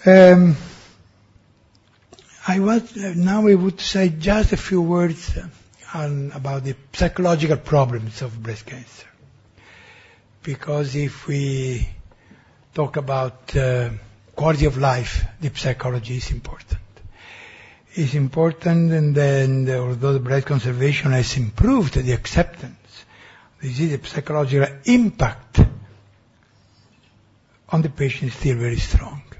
Now I would say just a few words about the psychological problems of breast cancer. Because if we talk about quality of life, the psychology is important. It's important, and then although the breast conservation has improved the acceptance, the psychological impact on the patient is still very strong.